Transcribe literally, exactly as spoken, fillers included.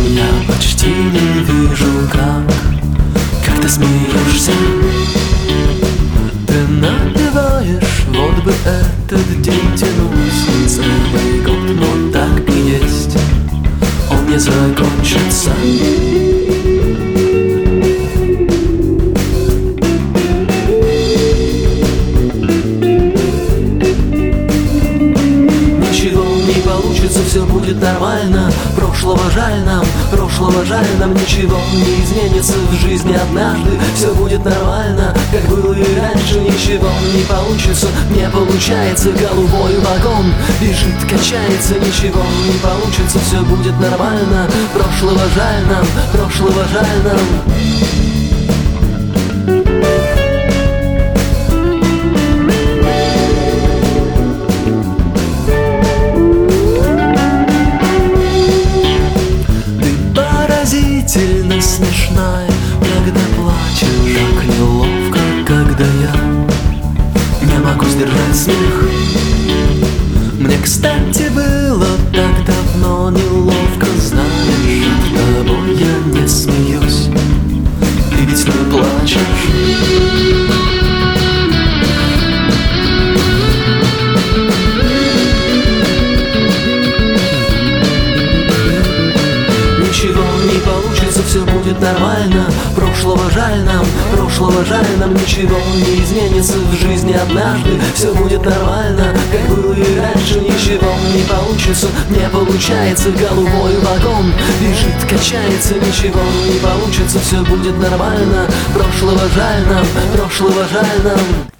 Я почти не вижу, как, как ты смеешься. Ты напеваешь, вот бы этот день тянулся целый год, но так и есть, он не закончится. Все будет нормально, прошлого жаль нам, прошлого жаль нам. Ничего не изменится в жизни однажды. Все будет нормально, как было и раньше. Ничего не получится, не получается. Голубой вагон бежит, качается. Ничего не получится, все будет нормально. Прошлого жаль нам, прошлого жаль нам. Поразительно смешная, когда плачешь, так неловко, когда я не могу сдержать смех. Мне, кстати, было так давно неловко, знаешь, над тобой я не смеюсь, ты ведь не плачешь. Все будет нормально, прошлого жаль нам, прошлого жаль нам. Ничего не изменится в жизни однажды. Все будет нормально, как было и раньше. Ничего не получится, не получается. Голубой вагон бежит, качается. Ничего не получится, все будет нормально. Прошлого жаль нам, прошлого жаль нам.